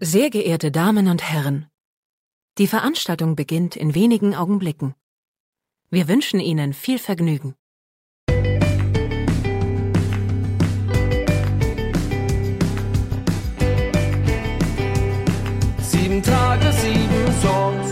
Sehr geehrte Damen und Herren, die Veranstaltung beginnt in wenigen Augenblicken. Wir wünschen Ihnen viel Vergnügen. Sieben Tage, 7 Songs.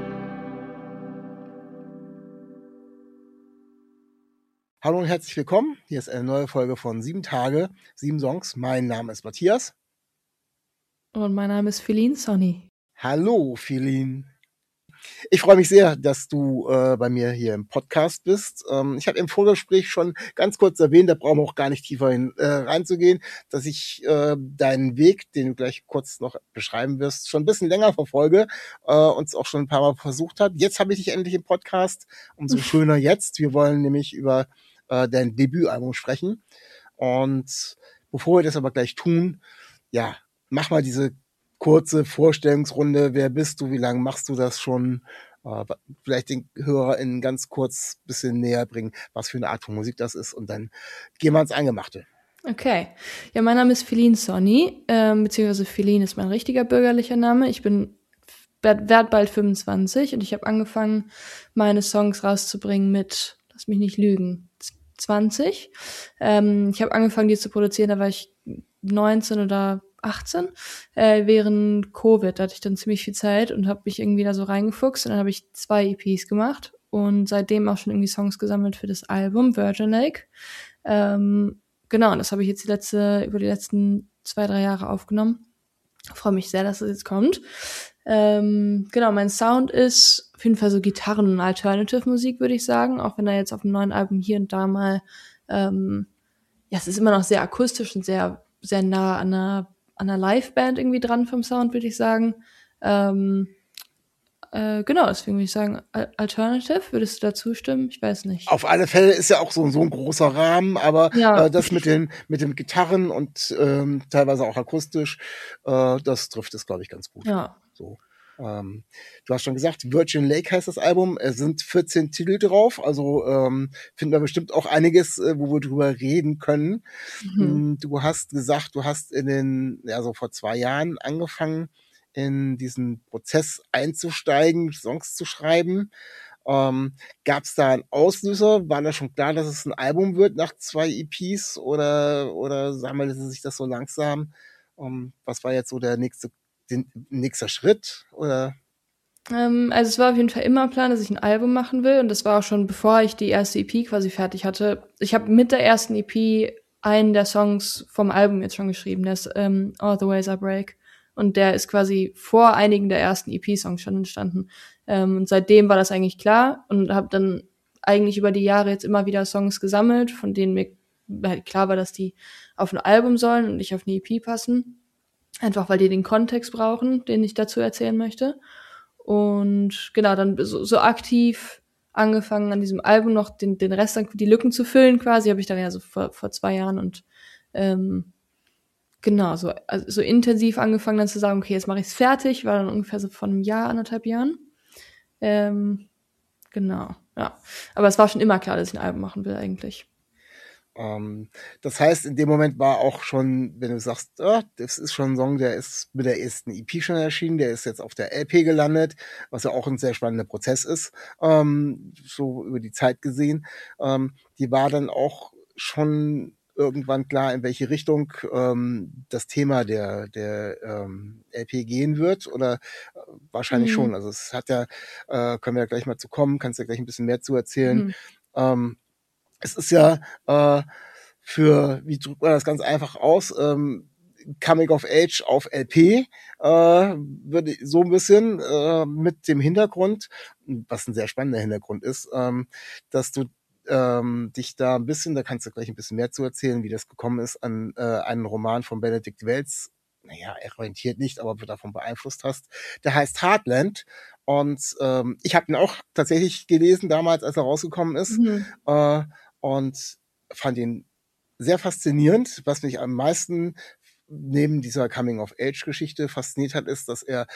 Hallo und herzlich willkommen. Hier ist eine neue Folge von 7 Tage, 7 Songs. Mein Name ist Matthias. Und mein Name ist Feline Sonny. Hallo, Feline. Ich freue mich sehr, dass du bei mir hier im Podcast bist. Ich habe im Vorgespräch schon ganz kurz erwähnt, da brauchen wir auch gar nicht tiefer reinzugehen, dass ich deinen Weg, den du gleich kurz noch beschreiben wirst, schon ein bisschen länger verfolge und es auch schon ein paar Mal versucht habe. Jetzt habe ich dich endlich im Podcast. Umso schöner jetzt. Wir wollen nämlich über dein Debütalbum sprechen. Und bevor wir das aber gleich tun, ja, mach mal diese kurze Vorstellungsrunde. Wer bist du? Wie lange machst du das schon? Vielleicht den HörerInnen ganz kurz ein bisschen näher bringen, was für eine Art von Musik das ist. Und dann gehen wir ans Eingemachte. Okay. Ja, mein Name ist Feline Sonny, beziehungsweise Feline ist mein richtiger bürgerlicher Name. Ich werd bald 25 und ich habe angefangen, meine Songs rauszubringen mit, lass mich nicht lügen, 20. Ich habe angefangen, die zu produzieren, da war ich 19 oder 18, während Covid, da hatte ich dann ziemlich viel Zeit und habe mich irgendwie da so reingefuchst und dann habe ich 2 EPs gemacht und seitdem auch schon irgendwie Songs gesammelt für das Album Virgin Lake. Genau, und das habe ich jetzt über die letzten 2-3 Jahre aufgenommen. Freue mich sehr, dass das jetzt kommt. Genau, mein Sound ist auf jeden Fall so Gitarren- und Alternative-Musik, würde ich sagen, auch wenn er jetzt auf dem neuen Album hier und da mal, ja, es ist immer noch sehr akustisch und sehr, sehr nah an einer Liveband irgendwie dran vom Sound, würde ich sagen. Genau, deswegen würde ich sagen, Alternative, würdest du da zustimmen? Ich weiß nicht. Auf alle Fälle ist ja auch so ein großer Rahmen, aber Ja. das mit den Gitarren und teilweise auch akustisch, das trifft es, glaube ich, ganz gut. Ja. So. Du hast schon gesagt, Virgin Lake heißt das Album. Es sind 14 Titel drauf, also finden wir bestimmt auch einiges, wo wir drüber reden können. Du hast gesagt, du hast so vor 2 Jahren angefangen, in diesen Prozess einzusteigen, Songs zu schreiben. Gab es da einen Auslöser? War da schon klar, dass es ein Album wird nach 2 EPs oder sammelte sich das so langsam? Was war jetzt so der nächster Schritt? Oder? Also es war auf jeden Fall immer Plan, dass ich ein Album machen will und das war auch schon bevor ich die erste EP quasi fertig hatte. Ich habe mit der ersten EP einen der Songs vom Album jetzt schon geschrieben, der ist All the Ways I Break und der ist quasi vor einigen der ersten EP-Songs schon entstanden. Und seitdem war das eigentlich klar und habe dann eigentlich über die Jahre jetzt immer wieder Songs gesammelt, von denen mir halt klar war, dass die auf ein Album sollen und nicht auf eine EP passen. Einfach weil die den Kontext brauchen, den ich dazu erzählen möchte. Und genau, dann so aktiv angefangen an diesem Album noch den Rest, die Lücken zu füllen quasi, habe ich dann ja so vor 2 Jahren und genau, so intensiv angefangen dann zu sagen, okay, jetzt mache ich es fertig, war dann ungefähr so von einem Jahr, 1,5 Jahren. Genau, ja. Aber es war schon immer klar, dass ich ein Album machen will eigentlich. Das heißt, in dem Moment war auch schon, wenn du sagst, das ist schon ein Song, der ist mit der ersten EP schon erschienen, der ist jetzt auf der LP gelandet, was ja auch ein sehr spannender Prozess ist, so über die Zeit gesehen. Die war dann auch schon irgendwann klar, in welche Richtung das Thema der LP gehen wird, oder wahrscheinlich schon. Also es hat ja, können wir ja gleich mal zu kommen, kannst ja gleich ein bisschen mehr zu erzählen. Es ist ja wie drückt man das ganz einfach aus, Coming of Age auf LP, würde so ein bisschen mit dem Hintergrund, was ein sehr spannender Hintergrund ist, dass du dich da ein bisschen, da kannst du gleich ein bisschen mehr zu erzählen, wie das gekommen ist, an einen Roman von Benedikt Wells, er orientiert nicht, aber davon beeinflusst hast. Der heißt Heartland. Und ich habe ihn auch tatsächlich gelesen damals, als er rausgekommen ist. Und fand ihn sehr faszinierend. Was mich am meisten neben dieser Coming-of-Age-Geschichte fasziniert hat, ist, dass er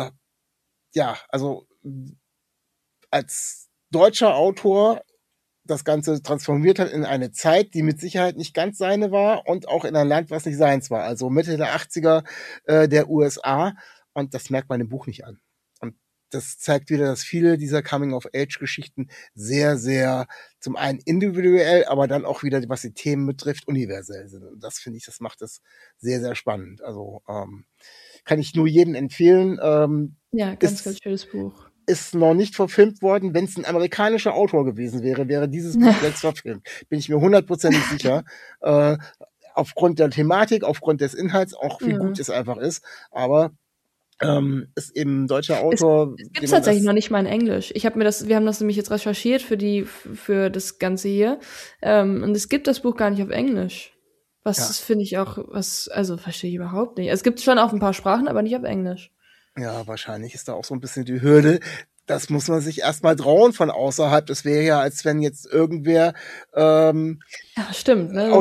also als deutscher Autor das Ganze transformiert hat in eine Zeit, die mit Sicherheit nicht ganz seine war und auch in ein Land, was nicht seins war. Also Mitte der 80er der USA. Und das merkt man im Buch nicht an. Und das zeigt wieder, dass viele dieser Coming-of-Age-Geschichten sehr, sehr zum einen individuell, aber dann auch wieder, was die Themen betrifft, universell sind. Und das finde ich, das macht es sehr, sehr spannend. Also kann ich nur jedem empfehlen. Ja, ganz schönes Buch. Ist noch nicht verfilmt worden. Wenn es ein amerikanischer Autor gewesen wäre, wäre dieses Buch längst verfilmt. Bin ich mir 100%ig sicher. Aufgrund der Thematik, aufgrund des Inhalts, auch wie gut es einfach ist. Aber ist eben ein deutscher Autor. Es gibt tatsächlich noch nicht mal in Englisch. Wir haben das nämlich jetzt recherchiert für das Ganze hier. Und es gibt das Buch gar nicht auf Englisch. Finde ich auch, verstehe ich überhaupt nicht. Es gibt schon auf ein paar Sprachen, aber nicht auf Englisch. Ja, wahrscheinlich ist da auch so ein bisschen die Hürde. Das muss man sich erstmal trauen von außerhalb. Das wäre ja, als wenn jetzt irgendwer ja, stimmt, ne?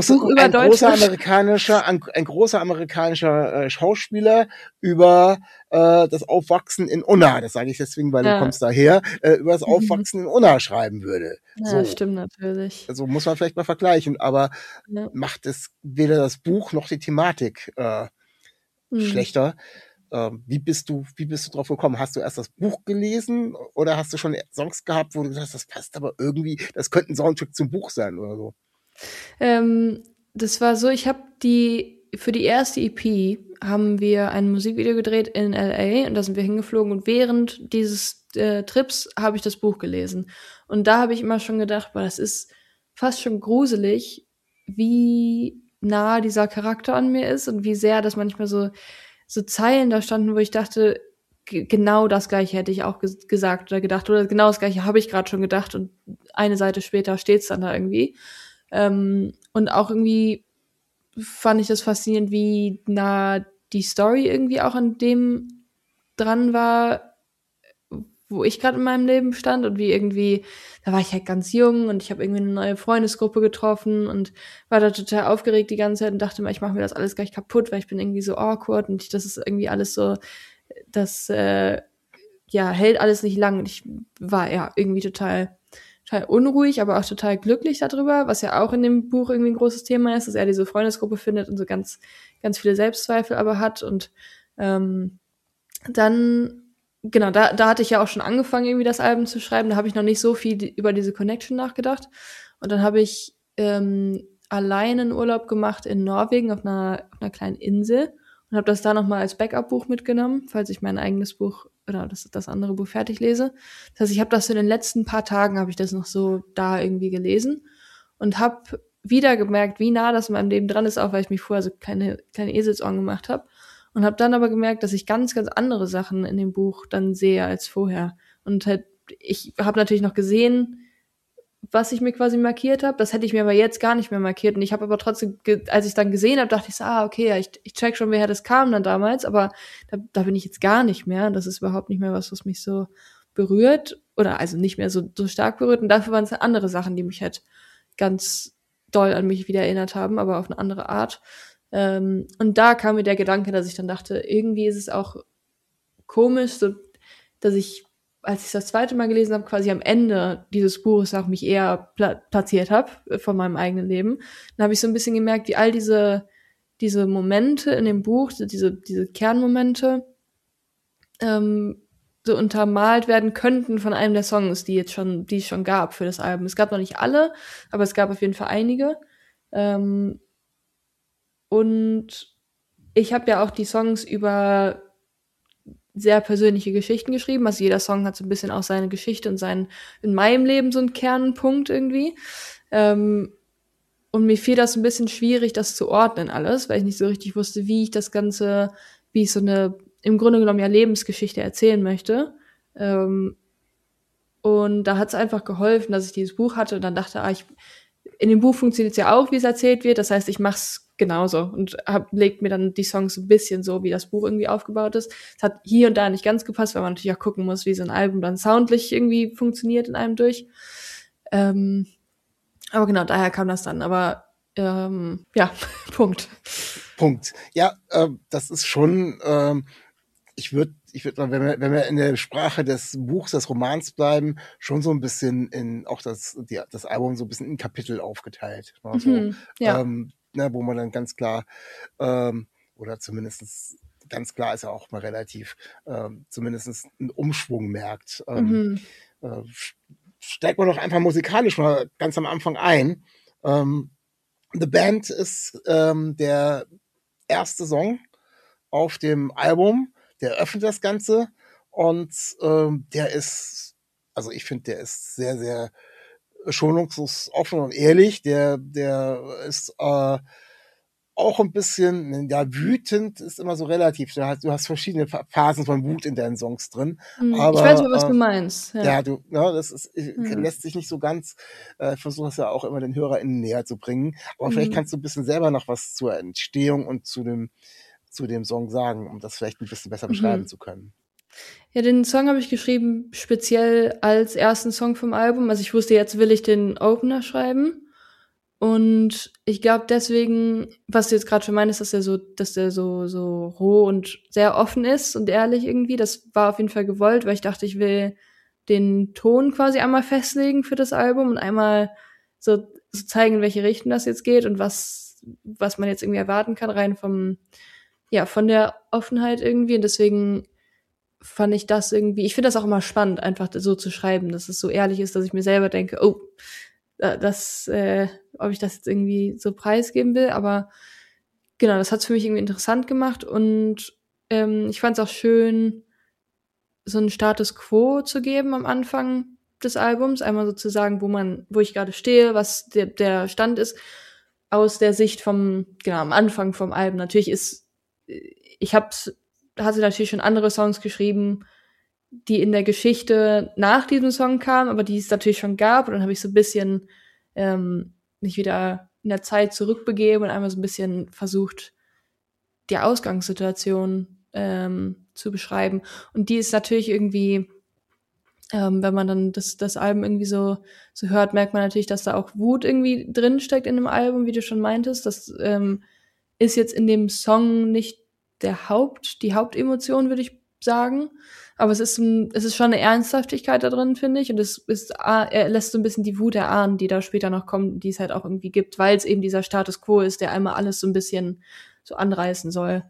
Ein großer amerikanischer Schauspieler über das Aufwachsen in Unna, das sage ich deswegen, weil du kommst daher, über das Aufwachsen in Unna schreiben würde. Ja, so. Stimmt natürlich. Also muss man vielleicht mal vergleichen, aber macht es weder das Buch noch die Thematik schlechter. Wie bist du drauf gekommen? Hast du erst das Buch gelesen oder hast du schon Songs gehabt, wo du gesagt hast, das passt aber irgendwie, das könnte ein Soundtrack zum Buch sein oder so? Das war so, ich habe für die erste EP haben wir ein Musikvideo gedreht in LA und da sind wir hingeflogen und während dieses Trips habe ich das Buch gelesen. Und da habe ich immer schon gedacht, boah, das ist fast schon gruselig, wie nah dieser Charakter an mir ist und wie sehr das manchmal so Zeilen da standen, wo ich dachte, genau das Gleiche hätte ich auch gesagt oder gedacht oder genau das Gleiche habe ich gerade schon gedacht und eine Seite später steht's dann da irgendwie. Und auch irgendwie fand ich das faszinierend, wie nah die Story irgendwie auch an dem dran war, wo ich gerade in meinem Leben stand und wie irgendwie, da war ich halt ganz jung und ich habe irgendwie eine neue Freundesgruppe getroffen und war da total aufgeregt die ganze Zeit und dachte mir, ich mache mir das alles gleich kaputt, weil ich bin irgendwie so awkward und das ist irgendwie alles so, das hält alles nicht lang und ich war ja irgendwie total unruhig, aber auch total glücklich darüber, was ja auch in dem Buch irgendwie ein großes Thema ist, dass er diese Freundesgruppe findet und so ganz, ganz viele Selbstzweifel aber hat und dann genau, da hatte ich ja auch schon angefangen, irgendwie das Album zu schreiben. Da habe ich noch nicht so viel über diese Connection nachgedacht. Und dann habe ich alleine einen Urlaub gemacht in Norwegen auf einer kleinen Insel und habe das da nochmal als Backup-Buch mitgenommen, falls ich mein eigenes Buch oder das andere Buch fertig lese. Das heißt, ich habe das in den letzten paar Tagen, habe ich das noch so da irgendwie gelesen und habe wieder gemerkt, wie nah das in meinem Leben dran ist, auch weil ich mich vorher so kleine Eselsohren gemacht habe. Und habe dann aber gemerkt, dass ich ganz, ganz andere Sachen in dem Buch dann sehe als vorher. Und halt, ich habe natürlich noch gesehen, was ich mir quasi markiert habe. Das hätte ich mir aber jetzt gar nicht mehr markiert. Und ich habe aber trotzdem, als ich dann gesehen habe, dachte ich so, okay, ja, ich check schon, woher das kam dann damals. Aber da bin ich jetzt gar nicht mehr. Und das ist überhaupt nicht mehr was mich so berührt. Oder also nicht mehr so stark berührt. Und dafür waren es andere Sachen, die mich halt ganz doll an mich wieder erinnert haben, aber auf eine andere Art. Und da kam mir der Gedanke, dass ich dann dachte, irgendwie ist es auch komisch, so, dass ich, als ich das zweite Mal gelesen habe, quasi am Ende dieses Buches auch mich eher platziert habe von meinem eigenen Leben. Dann habe ich so ein bisschen gemerkt, wie all diese Momente in dem Buch, diese Kernmomente, so untermalt werden könnten von einem der Songs, die es schon gab für das Album. Es gab noch nicht alle, aber es gab auf jeden Fall einige. Und ich habe ja auch die Songs über sehr persönliche Geschichten geschrieben. Also jeder Song hat so ein bisschen auch seine Geschichte und in meinem Leben so einen Kernpunkt irgendwie. Und mir fiel das ein bisschen schwierig, das zu ordnen alles, weil ich nicht so richtig wusste, wie ich das Ganze, wie ich so eine, im Grunde genommen ja Lebensgeschichte erzählen möchte. Und da hat es einfach geholfen, dass ich dieses Buch hatte und dann dachte, in dem Buch funktioniert es ja auch, wie es erzählt wird. Das heißt, ich mach's genauso und legt mir dann die Songs ein bisschen so, wie das Buch irgendwie aufgebaut ist. Es hat hier und da nicht ganz gepasst, weil man natürlich auch gucken muss, wie so ein Album dann soundlich irgendwie funktioniert in einem durch. Aber genau, daher kam das dann. Aber ja, Punkt. Ja, das ist schon, ich würde ich würde sagen, wenn wir in der Sprache des Buchs, des Romans bleiben, schon so ein bisschen in auch das Album so ein bisschen in Kapitel aufgeteilt. Ne? So, Ja. ne, wo man dann ganz klar, oder zumindest ganz klar ist ja auch mal relativ, zumindest einen Umschwung merkt. Äh, Steigt man doch einfach musikalisch mal ganz am Anfang ein. The Band ist der erste Song auf dem Album, der öffnet das Ganze und der ist, also ich finde, der ist sehr, sehr schonungslos offen und ehrlich. Der ist auch ein bisschen, ja, wütend ist immer so relativ. Du hast verschiedene Phasen von Wut in deinen Songs drin. Ich weiß aber, was du Aber meinst. ja, das ist, lässt sich nicht so ganz, ich versuche es ja auch immer den HörerInnen näher zu bringen. Aber vielleicht kannst du ein bisschen selber noch was zur Entstehung und zu dem Song sagen, um das vielleicht ein bisschen besser beschreiben zu können. Ja, den Song habe ich geschrieben speziell als ersten Song vom Album. Also ich wusste, jetzt will ich den Opener schreiben. Und ich glaube deswegen, was du jetzt gerade schon meinst, dass der so roh und sehr offen ist und ehrlich irgendwie, das war auf jeden Fall gewollt, weil ich dachte, ich will den Ton quasi einmal festlegen für das Album und einmal so zeigen, in welche Richtung das jetzt geht und was man jetzt irgendwie erwarten kann, rein von der Offenheit irgendwie. Und deswegen fand ich das irgendwie, ich finde das auch immer spannend, einfach so zu schreiben, dass es so ehrlich ist, dass ich mir selber denke, oh, ob ich das jetzt irgendwie so preisgeben will, aber genau, das hat's für mich irgendwie interessant gemacht und ich fand es auch schön, so einen Status Quo zu geben am Anfang des Albums, einmal sozusagen, wo ich gerade stehe, was der Stand ist, aus der Sicht am Anfang vom Album. Natürlich hatte natürlich schon andere Songs geschrieben, die in der Geschichte nach diesem Song kamen, aber die es natürlich schon gab. Und dann habe ich so ein bisschen mich wieder in der Zeit zurückbegeben und einmal so ein bisschen versucht, die Ausgangssituation zu beschreiben. Und die ist natürlich irgendwie, wenn man dann das Album irgendwie so hört, merkt man natürlich, dass da auch Wut irgendwie drinsteckt in dem Album, wie du schon meintest. Das ist jetzt in dem Song nicht die Hauptemotion, würde ich sagen. Aber es ist schon eine Ernsthaftigkeit da drin, finde ich. Und er lässt so ein bisschen die Wut erahnen, die da später noch kommt, die es halt auch irgendwie gibt, weil es eben dieser Status Quo ist, der einmal alles so ein bisschen so anreißen soll,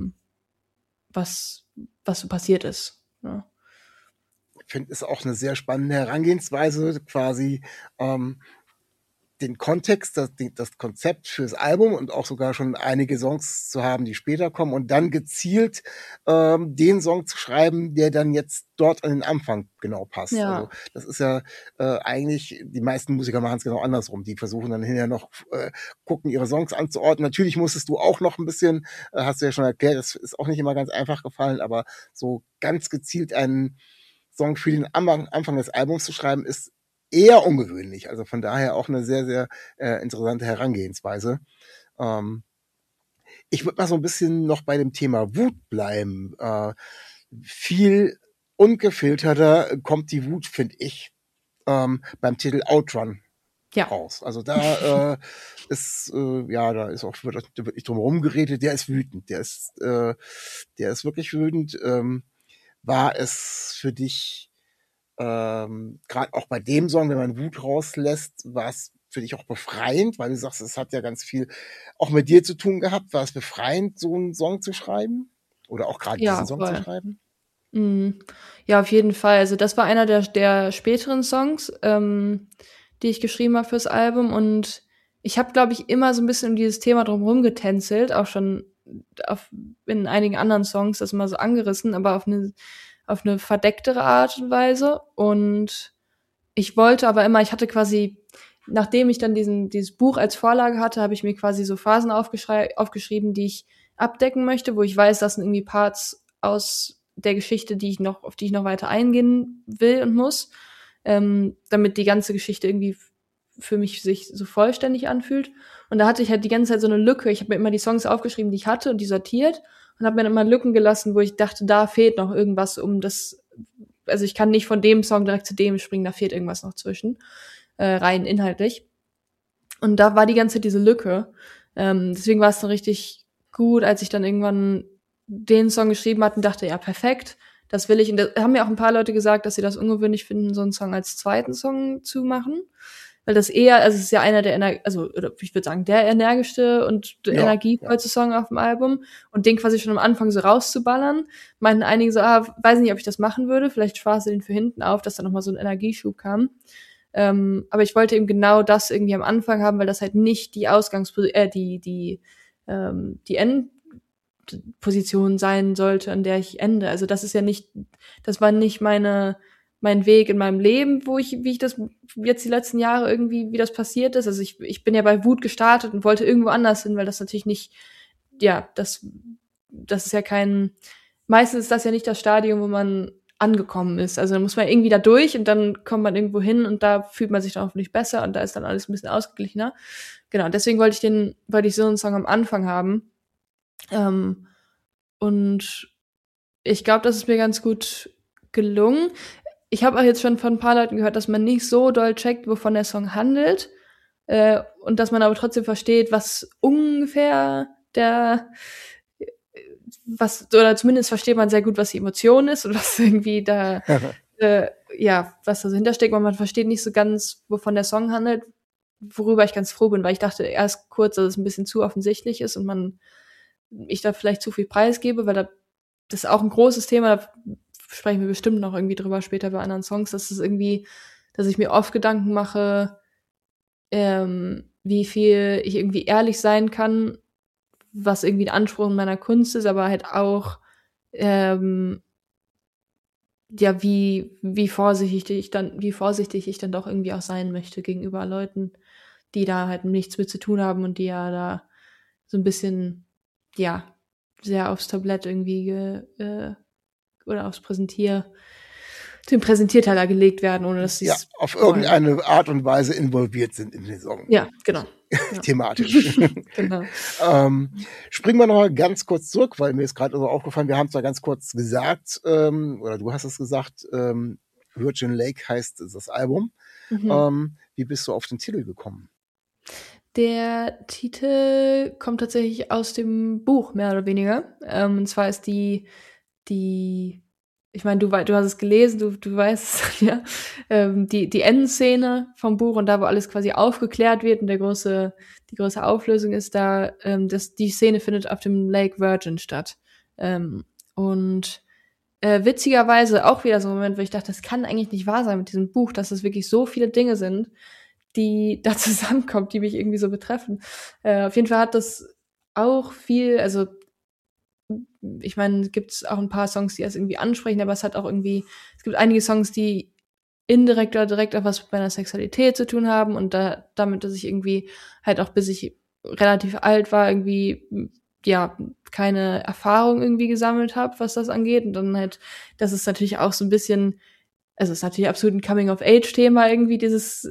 was so passiert ist. Ja. Ich finde, ist auch eine sehr spannende Herangehensweise, quasi den Kontext, das Konzept fürs Album und auch sogar schon einige Songs zu haben, die später kommen und dann gezielt den Song zu schreiben, der dann jetzt dort an den Anfang genau passt. Ja. Also das ist ja eigentlich, die meisten Musiker machen es genau andersrum. Die versuchen dann hinterher noch, gucken, ihre Songs anzuordnen. Natürlich musstest du auch noch ein bisschen, hast du ja schon erklärt, das ist auch nicht immer ganz einfach gefallen, aber so ganz gezielt einen Song für den Anfang des Albums zu schreiben, ist eher ungewöhnlich. Also von daher auch eine sehr, sehr interessante Herangehensweise. Ich würde mal so ein bisschen noch bei dem Thema Wut bleiben. Viel ungefilterter kommt die Wut, finde ich, beim Titel Outrun raus. Also da wird nicht drum herum geredet, der ist wütend. Der ist wirklich wütend. War es für dich gerade auch bei dem Song, wenn man Wut rauslässt, war es für dich auch befreiend, weil du sagst, es hat ja ganz viel auch mit dir zu tun gehabt. War es befreiend, so einen Song zu schreiben? Oder auch gerade diesen Song zu schreiben? Ja, auf jeden Fall. Also das war einer der späteren Songs, die ich geschrieben habe fürs Album. Und ich habe, glaube ich, immer so ein bisschen um dieses Thema drumherum getänzelt, auch schon in einigen anderen Songs das mal so angerissen, aber auf eine verdecktere Art und Weise. Und ich wollte aber immer, ich hatte quasi, nachdem ich dann dieses Buch als Vorlage hatte, habe ich mir quasi so Phasen aufgeschrieben, die ich abdecken möchte, wo ich weiß, das sind irgendwie Parts aus der Geschichte, auf die ich noch weiter eingehen will und muss, damit die ganze Geschichte irgendwie für mich sich so vollständig anfühlt. Und da hatte ich halt die ganze Zeit so eine Lücke. Ich habe mir immer die Songs aufgeschrieben, die ich hatte und die sortiert und habe mir dann immer Lücken gelassen, wo ich dachte, da fehlt noch irgendwas, also ich kann nicht von dem Song direkt zu dem springen, da fehlt irgendwas noch zwischen, rein inhaltlich. Und da war die ganze Zeit diese Lücke. Deswegen war es dann richtig gut, als ich dann irgendwann den Song geschrieben hatte und dachte, ja, perfekt, das will ich. Und da haben mir auch ein paar Leute gesagt, dass sie das ungewöhnlich finden, so einen Song als zweiten Song zu machen. Weil das eher, also es ist ja einer der, oder ich würde sagen, der energischste und energievollste Song auf dem Album. Und den quasi schon am Anfang so rauszuballern. Meinten einige so, weiß nicht, ob ich das machen würde. Vielleicht sparst du den für hinten auf, dass da nochmal so ein Energieschub kam. Aber ich wollte eben genau das irgendwie am Anfang haben, weil das halt nicht die die Endposition sein sollte, an der ich ende. Also das war nicht mein Weg in meinem Leben, wie ich das jetzt die letzten Jahre irgendwie, wie das passiert ist. Also ich bin ja bei Wut gestartet und wollte irgendwo anders hin, weil das natürlich nicht, das ist ja meistens ist das ja nicht das Stadium, wo man angekommen ist. Also da muss man irgendwie da durch und dann kommt man irgendwo hin und da fühlt man sich dann hoffentlich besser und da ist dann alles ein bisschen ausgeglichener. Genau, deswegen wollte ich so einen Song am Anfang haben. Und ich glaube, das ist mir ganz gut gelungen. Ich habe auch jetzt schon von ein paar Leuten gehört, dass man nicht so doll checkt, wovon der Song handelt. Und dass man aber trotzdem versteht, was ungefähr oder zumindest versteht man sehr gut, was die Emotion ist und was irgendwie da, was da so hintersteckt, aber man versteht nicht so ganz, wovon der Song handelt, worüber ich ganz froh bin, weil ich dachte erst kurz, dass es ein bisschen zu offensichtlich ist und ich da vielleicht zu viel preisgebe, weil das ist auch ein großes Thema, da sprechen wir bestimmt noch irgendwie drüber später bei anderen Songs, dass ich mir oft Gedanken mache, wie viel ich irgendwie ehrlich sein kann, was irgendwie ein Anspruch in meiner Kunst ist, aber halt auch wie vorsichtig ich dann doch irgendwie auch sein möchte gegenüber Leuten, die da halt nichts mit zu tun haben und die ja da so ein bisschen, sehr aufs Tablett irgendwie oder den Präsentierteller gelegt werden, ohne dass sie auf irgendeine Art und Weise involviert sind in den Song. Ja, genau. Thematisch. Genau. Springen wir noch mal ganz kurz zurück, weil mir ist gerade so aufgefallen, wir haben es ja ganz kurz gesagt, oder du hast es gesagt, Virgin Lake heißt das Album. Wie bist du auf den Titel gekommen? Der Titel kommt tatsächlich aus dem Buch, mehr oder weniger. Und zwar ist ich meine, du hast es gelesen, du weißt, ja, die Endszene vom Buch und da, wo alles quasi aufgeklärt wird und die große Auflösung ist da, die Szene findet auf dem Lake Virgin statt. Und witzigerweise auch wieder so ein Moment, wo ich dachte, das kann eigentlich nicht wahr sein mit diesem Buch, dass es wirklich so viele Dinge sind, die da zusammenkommen, die mich irgendwie so betreffen. Auf jeden Fall hat das auch viel, also ich meine, es gibt auch ein paar Songs, die das irgendwie ansprechen, aber es gibt einige Songs, die indirekt oder direkt auch was mit meiner Sexualität zu tun haben und damit, dass ich irgendwie halt auch bis ich relativ alt war, irgendwie keine Erfahrung irgendwie gesammelt habe, was das angeht. Und dann halt, das ist natürlich auch so ein bisschen, also es ist natürlich absolut ein Coming-of-Age-Thema irgendwie, dieses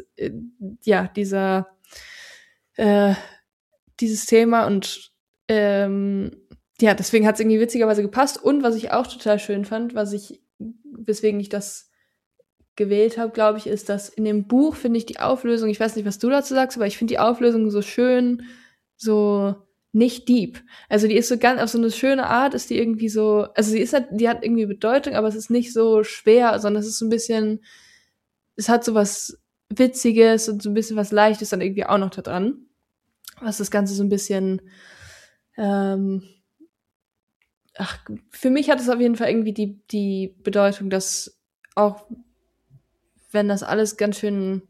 Thema und deswegen hat es irgendwie witzigerweise gepasst. Und was ich auch total schön fand, weswegen ich das gewählt habe, glaube ich, ist, dass in dem Buch finde ich die Auflösung, ich weiß nicht, was du dazu sagst, aber ich finde die Auflösung so schön, so nicht deep. Also die ist so ganz, auf so eine schöne Art ist die irgendwie so, also die hat irgendwie Bedeutung, aber es ist nicht so schwer, sondern es ist so ein bisschen, es hat so was Witziges und so ein bisschen was Leichtes dann irgendwie auch noch da dran. Was das Ganze so ein bisschen, für mich hat es auf jeden Fall irgendwie die Bedeutung, dass auch wenn das alles ganz schön,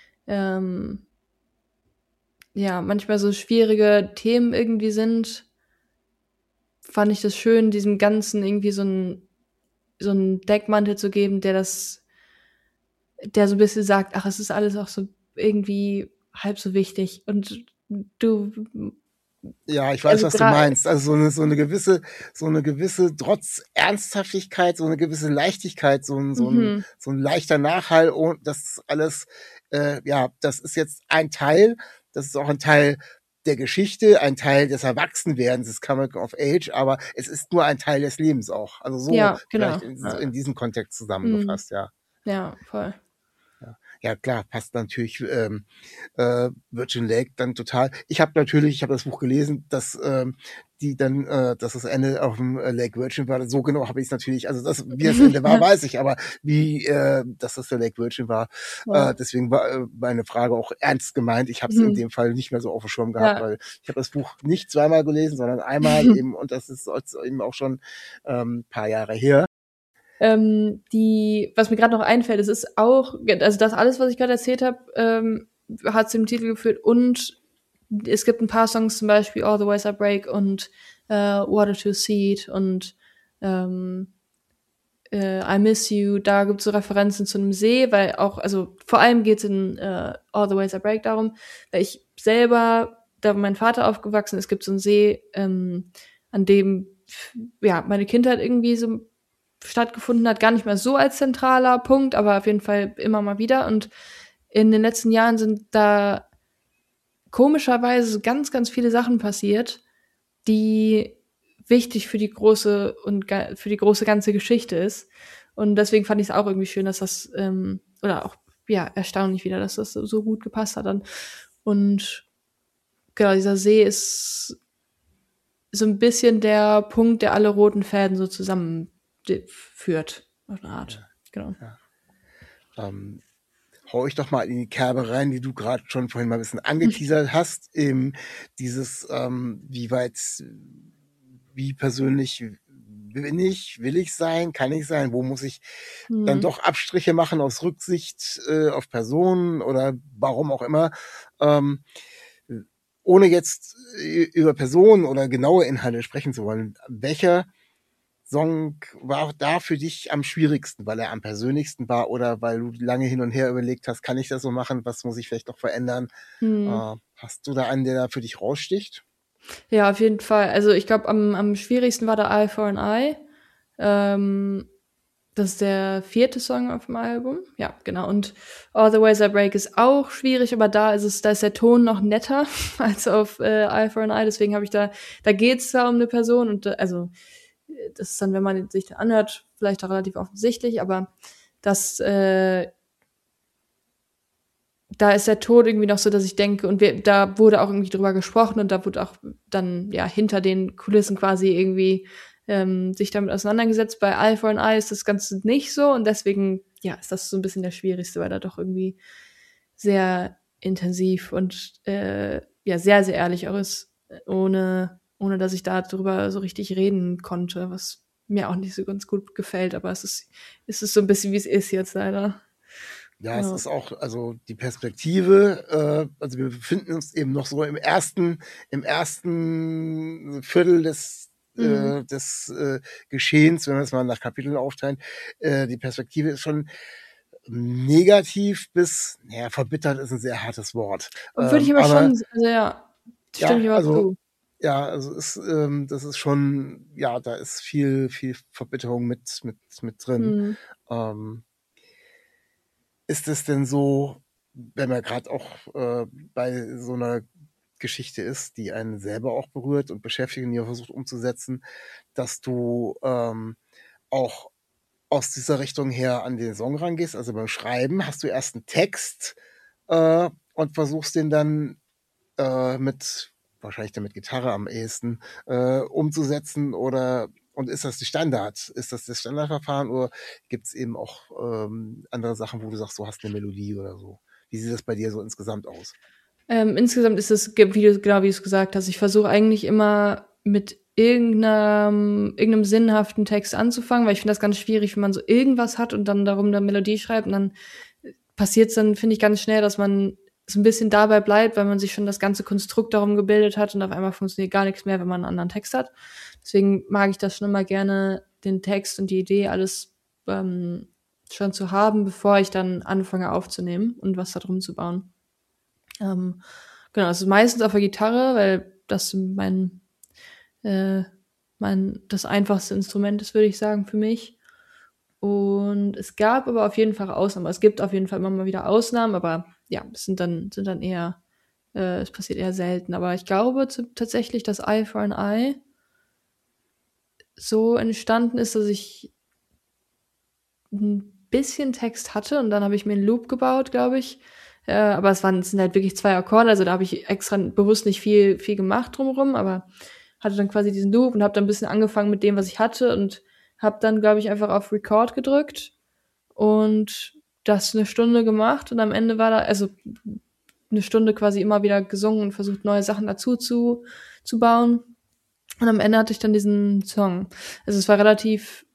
manchmal so schwierige Themen irgendwie sind, fand ich das schön, diesem Ganzen irgendwie so einen Deckmantel zu geben, der so ein bisschen sagt, ach, es ist alles auch so irgendwie halb so wichtig und du. Ja, ich weiß, was du meinst. Also so eine gewisse, trotz Ernsthaftigkeit, so eine gewisse Leichtigkeit, so ein leichter Nachhall, und das alles, das ist jetzt ein Teil, das ist auch ein Teil der Geschichte, ein Teil des Erwachsenwerdens, des Coming of Age, aber es ist nur ein Teil des Lebens auch. Also so ja, genau. vielleicht in diesem Kontext zusammengefasst, ja. Ja, voll. Ja klar, passt natürlich Virgin Lake dann total. Ich habe das Buch gelesen, dass dass das Ende auf dem Lake Virgin war. So genau habe ich es natürlich, also wie das Ende war, weiß ich, aber dass das der Lake Virgin war, Ja. deswegen war meine Frage auch ernst gemeint. Ich habe es in dem Fall nicht mehr so auf dem Schirm gehabt, Ja. weil ich habe das Buch nicht zweimal gelesen, sondern einmal eben, und das ist eben auch schon paar Jahre her. Was mir gerade noch einfällt, es ist auch, also das alles, was ich gerade erzählt habe, hat zu dem Titel geführt, und es gibt ein paar Songs, zum Beispiel All the Ways I Break und Water to Seed und I Miss You, da gibt es so Referenzen zu einem See, weil auch, also vor allem geht es in All the Ways I Break darum, weil ich selber, da mein Vater aufgewachsen ist, gibt es so einen See, an dem ja meine Kindheit irgendwie so stattgefunden hat, gar nicht mehr so als zentraler Punkt, aber auf jeden Fall immer mal wieder. Und in den letzten Jahren sind da komischerweise so ganz, ganz viele Sachen passiert, die wichtig für die große ganze Geschichte ist. Und deswegen fand ich es auch irgendwie schön, dass das oder auch ja erstaunlich wieder, dass das so gut gepasst hat dann. Und genau, dieser See ist so ein bisschen der Punkt, der alle roten Fäden so zusammenführt, auf eine Art. Genau. Hau ich doch mal in die Kerbe rein, die du gerade schon vorhin mal ein bisschen angeteasert hast. Wie persönlich will ich sein, kann ich sein, wo muss ich dann doch Abstriche machen aus Rücksicht auf Personen oder warum auch immer. Ohne jetzt über Personen oder genaue Inhalte sprechen zu wollen, welcher Song war da für dich am schwierigsten, weil er am persönlichsten war oder weil du lange hin und her überlegt hast, kann ich das so machen, was muss ich vielleicht noch verändern? Hast du da einen, der da für dich raussticht? Ja, auf jeden Fall. Also ich glaube, am schwierigsten war der Eye for an Eye. Das ist der 4. Song auf dem Album. Ja, genau. Und All the Ways I Break ist auch schwierig, aber da ist der Ton noch netter als auf Eye for an Eye. Deswegen habe ich da geht's da um eine Person und also das ist dann, wenn man sich da anhört, vielleicht auch relativ offensichtlich, aber das da ist der Tod irgendwie noch so, dass ich denke, und da wurde auch irgendwie drüber gesprochen und da wurde auch dann ja hinter den Kulissen quasi irgendwie sich damit auseinandergesetzt. Bei Eye for an Eye ist das Ganze nicht so und deswegen ja ist das so ein bisschen der schwierigste, weil da doch irgendwie sehr intensiv und ja sehr, sehr ehrlich auch ist, ohne dass ich da drüber so richtig reden konnte, was mir auch nicht so ganz gut gefällt, aber es ist so ein bisschen, wie es ist jetzt leider. Ja, es ist auch, also die Perspektive, also wir befinden uns eben noch so im ersten Viertel des Geschehens, wenn wir es mal nach Kapiteln aufteilen. Die Perspektive ist schon negativ bis, naja, verbittert ist ein sehr hartes Wort. Und würde ich aber schon, also ja, stimme ich aber zu. Ja, also das ist schon, ja, da ist viel Verbitterung mit drin. Ist es denn so, wenn man gerade auch bei so einer Geschichte ist, die einen selber auch berührt und beschäftigt und die man versucht umzusetzen, dass du auch aus dieser Richtung her an den Song rangehst? Also beim Schreiben hast du erst einen Text und versuchst den dann wahrscheinlich dann mit Gitarre am ehesten umzusetzen, und ist das das Standardverfahren, oder gibt es eben auch andere Sachen, wo du sagst, du hast eine Melodie oder so? Wie sieht das bei dir so insgesamt aus? Insgesamt ist es, wie du es gesagt hast, ich versuche eigentlich immer mit irgendeinem sinnhaften Text anzufangen, weil ich finde das ganz schwierig, wenn man so irgendwas hat und dann darum eine Melodie schreibt und dann passiert es dann, finde ich, ganz schnell, dass man so ein bisschen dabei bleibt, weil man sich schon das ganze Konstrukt darum gebildet hat und auf einmal funktioniert gar nichts mehr, wenn man einen anderen Text hat. Deswegen mag ich das schon immer gerne, den Text und die Idee alles schon zu haben, bevor ich dann anfange aufzunehmen und was da drum zu bauen. Genau, also meistens auf der Gitarre, weil das das einfachste Instrument ist, würde ich sagen, für mich. Und es gab aber auf jeden Fall Ausnahmen. Es gibt auf jeden Fall immer mal wieder Ausnahmen, aber ja, es sind dann eher, es passiert eher selten. Aber ich glaube tatsächlich, dass Eye for an Eye so entstanden ist, dass ich ein bisschen Text hatte und dann habe ich mir einen Loop gebaut, glaube ich. Aber es sind halt wirklich 2 Akkorde, also da habe ich extra bewusst nicht viel gemacht drumherum, aber hatte dann quasi diesen Loop und habe dann ein bisschen angefangen mit dem, was ich hatte und habe dann, glaube ich, einfach auf Record gedrückt und das 1 Stunde gemacht und am Ende war da, also 1 Stunde quasi immer wieder gesungen und versucht, neue Sachen dazu zu bauen. Und am Ende hatte ich dann diesen Song. Also es war relativ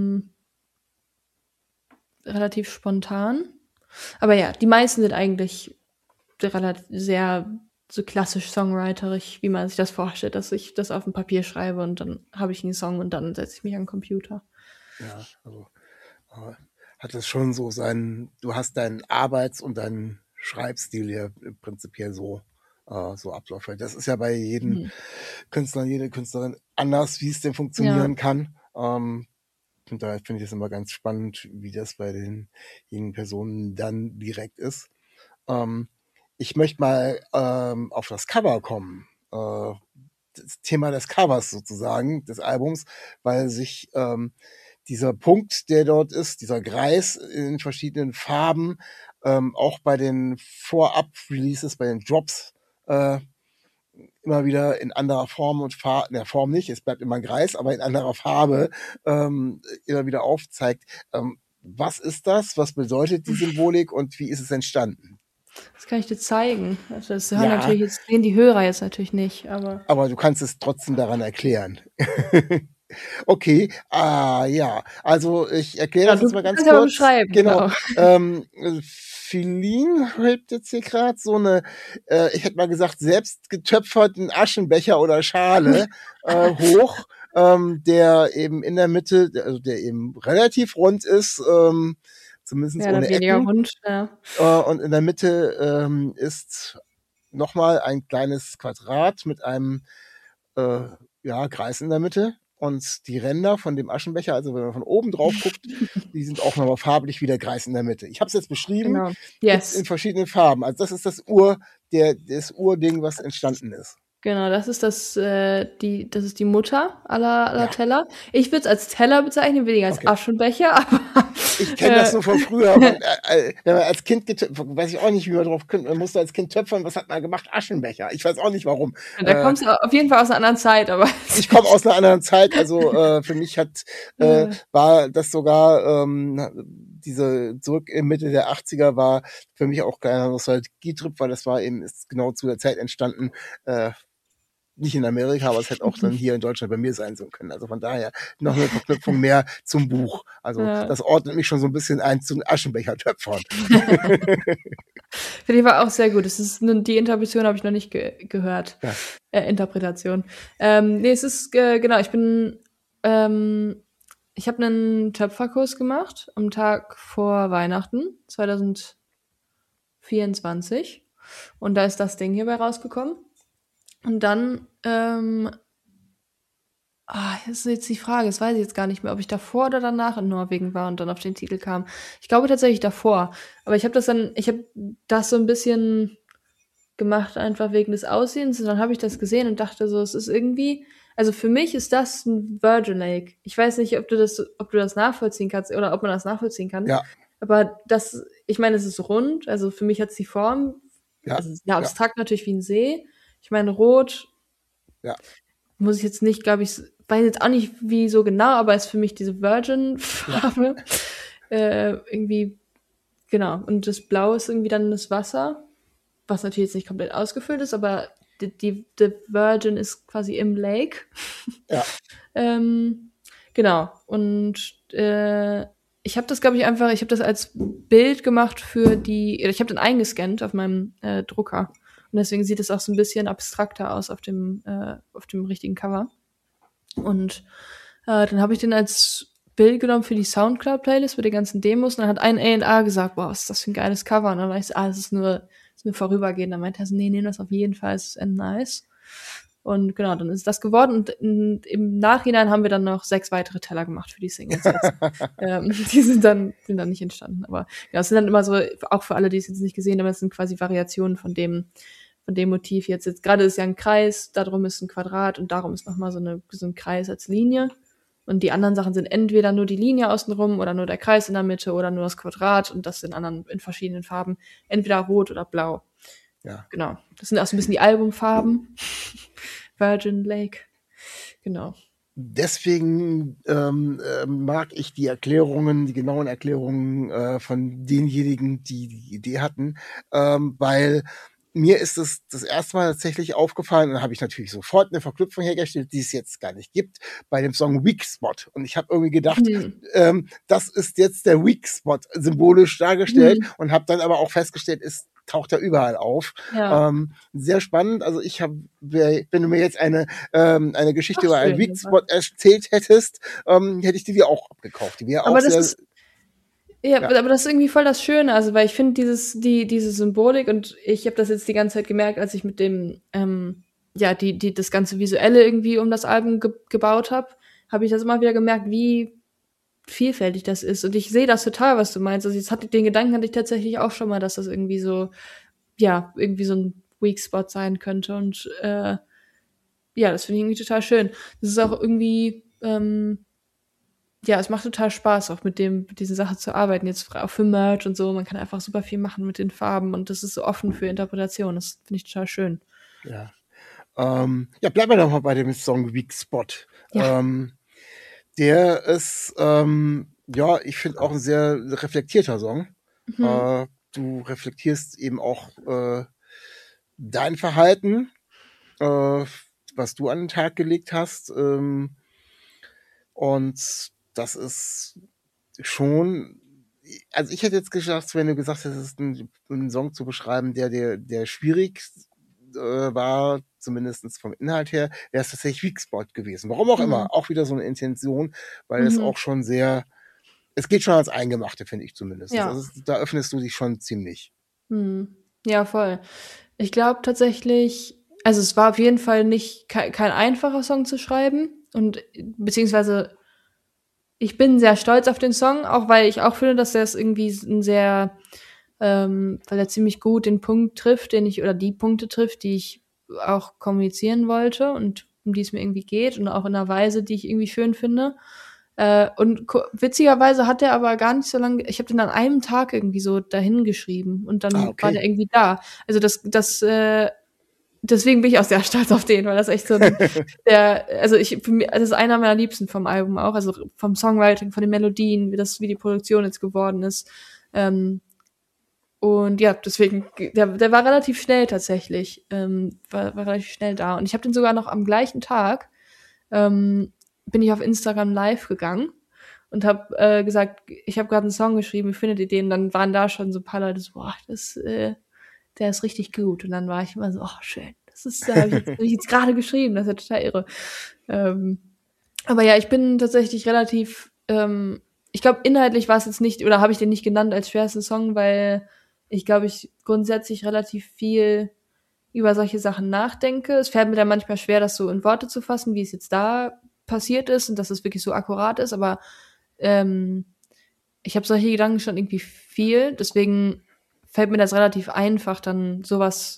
spontan. Aber ja, die meisten sind eigentlich relativ sehr so klassisch songwriterig, wie man sich das vorstellt, dass ich das auf dem Papier schreibe und dann habe ich einen Song und dann setze ich mich an den Computer. Ja, also hat es schon so du hast deinen Arbeits- und deinen Schreibstil ja prinzipiell so abläuft. Das ist ja bei jedem Künstler, jede Künstlerin anders, wie es denn funktionieren kann. Und daher finde ich es immer ganz spannend, wie das bei denjenigen Personen dann direkt ist. Ich möchte mal auf das Cover kommen. Das Thema des Covers sozusagen, des Albums, weil sich dieser Punkt, der dort ist, dieser Kreis in verschiedenen Farben, auch bei den Vorab-Releases, bei den Drops, immer wieder in anderer Form und Farbe, in der Form nicht, es bleibt immer ein Kreis, aber in anderer Farbe immer wieder aufzeigt. Was ist das? Was bedeutet die Symbolik und wie ist es entstanden? Das kann ich dir zeigen. Also das hören natürlich jetzt, sehen die Hörer jetzt natürlich nicht, aber du kannst es trotzdem daran erklären. Okay, ja. Also ich erkläre das jetzt mal ganz kurz. Beschreiben, genau. Feline hebt jetzt hier gerade so eine, ich hätte mal gesagt, selbst getöpferten Aschenbecher oder Schale hoch, der eben in der Mitte, also der eben relativ rund ist, zumindest ohne Ecken. Rund, ja. Und in der Mitte ist nochmal ein kleines Quadrat mit einem Kreis in der Mitte. Und die Ränder von dem Aschenbecher, also wenn man von oben drauf guckt, die sind auch nochmal farblich wie der Kreis in der Mitte. Ich habe es jetzt beschrieben, genau. Yes. In verschiedenen Farben. Also das ist das Urding, was entstanden ist. Genau, das ist das ist die Mutter aller Teller. Ich würde es als Teller bezeichnen, weniger als Aschenbecher, aber ich kenne das nur von früher. Wenn man als Kind weiß ich auch nicht, wie man drauf kommt. Man musste als Kind töpfern. Was hat man gemacht? Aschenbecher. Ich weiß auch nicht, warum. Da kommst du auf jeden Fall aus einer anderen Zeit, aber ich komme aus einer anderen Zeit. Also für mich war das sogar zurück in Mitte der 80er war für mich auch kleiner Nostalgie-Trip, weil das ist genau zu der Zeit entstanden. Nicht in Amerika, aber es hätte auch dann hier in Deutschland bei mir sein so können. Also von daher noch eine Verknüpfung mehr zum Buch. Also das ordnet mich schon so ein bisschen ein zu Aschenbecher-Töpfern. Für die war auch sehr gut. Die Interpretation habe ich noch nicht gehört. Ja. Interpretation. Es ist, genau, ich habe einen Töpferkurs gemacht am Tag vor Weihnachten 2024. Und da ist das Ding hierbei rausgekommen. Und dann, das ist jetzt die Frage, das weiß ich jetzt gar nicht mehr, ob ich davor oder danach in Norwegen war und dann auf den Titel kam. Ich glaube tatsächlich davor. Aber ich habe das so ein bisschen gemacht, einfach wegen des Aussehens. Und dann habe ich das gesehen und dachte so, es ist irgendwie, also für mich ist das ein Virgin Lake. Ich weiß nicht, ob du das nachvollziehen kannst oder ob man das nachvollziehen kann. Ja. Aber ich meine, es ist rund, also für mich hat es die Form, also es ist ja abstrakt natürlich wie ein See. Ich meine, rot muss ich jetzt nicht, glaube ich, weiß jetzt auch nicht, wie so genau, aber ist für mich diese Virgin-Farbe. Irgendwie, genau. Und das Blau ist irgendwie dann das Wasser, was natürlich jetzt nicht komplett ausgefüllt ist, aber die Virgin ist quasi im Lake. Ja. Genau. Und ich habe das, glaube ich, ich habe das als Bild gemacht ich habe den eingescannt auf meinem Drucker. Und deswegen sieht es auch so ein bisschen abstrakter aus auf dem richtigen Cover. Und dann habe ich den als Bild genommen für die Soundcloud-Playlist mit den ganzen Demos. Und dann hat ein A&R gesagt, wow, was ist das für ein geiles Cover? Und dann war ich so, das ist nur vorübergehend. Dann meinte er so, nee, nehmen das auf jeden Fall, es ist nice. Und genau, dann ist das geworden. Und im Nachhinein haben wir dann noch 6 weitere Teller gemacht für die Singles jetzt. Die sind dann nicht entstanden. Aber ja, es sind dann immer so, auch für alle, die es jetzt nicht gesehen haben, es sind quasi Variationen von dem Motiv jetzt gerade ist ja ein Kreis, darum ist ein Quadrat und darum ist nochmal so ein Kreis als Linie. Und die anderen Sachen sind entweder nur die Linie außenrum oder nur der Kreis in der Mitte oder nur das Quadrat und das in verschiedenen Farben, entweder rot oder blau. Ja. Genau. Das sind auch so ein bisschen die Albumfarben. Virgin Lake. Genau. Deswegen mag ich die genauen Erklärungen von denjenigen, die die Idee hatten, weil mir ist es das erste Mal tatsächlich aufgefallen, und dann habe ich natürlich sofort eine Verknüpfung hergestellt, die es jetzt gar nicht gibt, bei dem Song Weak Spot. Und ich habe irgendwie gedacht, das ist jetzt der Weak Spot symbolisch dargestellt und habe dann aber auch festgestellt, es taucht da überall auf. Ja. Sehr spannend. Also wenn du mir jetzt eine Geschichte über einen schön, Weak Spot erzählt hättest, hätte ich die auch abgekauft. Die wäre auch sehr. Ja, aber das ist irgendwie voll das Schöne, also weil ich finde diese Symbolik, und ich habe das jetzt die ganze Zeit gemerkt, als ich mit dem das ganze Visuelle irgendwie um das Album gebaut habe ich das immer wieder gemerkt, wie vielfältig das ist, und ich sehe das total, was du meinst. Also den Gedanken hatte ich tatsächlich auch schon mal, dass das irgendwie so irgendwie so ein Weak Spot sein könnte, und das finde ich irgendwie total schön. Das ist auch irgendwie es macht total Spaß, auch mit dieser Sache zu arbeiten, jetzt auch für Merch und so. Man kann einfach super viel machen mit den Farben, und das ist so offen für Interpretation. Das finde ich total schön. Ja. Bleiben wir doch mal bei dem Song Weak Spot. Ja. Der ist, ich finde auch ein sehr reflektierter Song. Du reflektierst eben auch dein Verhalten, was du an den Tag gelegt hast. Und das ist schon, also ich hätte jetzt gesagt, wenn du gesagt hättest, einen Song zu beschreiben, der schwierig war, zumindest vom Inhalt her, wäre es tatsächlich Weak Spot gewesen. Warum auch immer. Auch wieder so eine Intention, weil es auch schon es geht schon als Eingemachte, finde ich zumindest. Ja. Also da öffnest du dich schon ziemlich. Ja, voll. Ich glaube tatsächlich, also es war auf jeden Fall kein einfacher Song zu schreiben, und beziehungsweise ich bin sehr stolz auf den Song, auch weil ich auch finde, dass er es irgendwie weil er ziemlich gut den Punkt trifft, die Punkte trifft, die ich auch kommunizieren wollte und um die es mir irgendwie geht, und auch in einer Weise, die ich irgendwie schön finde. Und witzigerweise hat er aber gar nicht so lange, ich habe den an einem Tag irgendwie so dahin geschrieben, und dann war der irgendwie da. Also deswegen bin ich auch sehr stolz auf den, weil das echt so das ist einer meiner Liebsten vom Album auch, also vom Songwriting, von den Melodien, wie die Produktion jetzt geworden ist. Und ja, deswegen, der war relativ schnell tatsächlich, war relativ schnell da. Und ich habe den sogar noch am gleichen Tag, bin ich auf Instagram live gegangen und habe gesagt, ich habe gerade einen Song geschrieben, wie findet ihr den? Und dann waren da schon so ein paar Leute so, boah, der ist richtig gut. Und dann war ich immer so, oh, schön. Da habe ich jetzt gerade geschrieben, das ist ja total irre. Aber ja, ich bin tatsächlich relativ, ich glaube, inhaltlich war es jetzt nicht, oder habe ich den nicht genannt als schwersten Song, weil ich glaube, ich grundsätzlich relativ viel über solche Sachen nachdenke. Es fällt mir dann manchmal schwer, das so in Worte zu fassen, wie es jetzt da passiert ist und dass es wirklich so akkurat ist, aber ich habe solche Gedanken schon irgendwie viel, deswegen fällt mir das relativ einfach, dann sowas,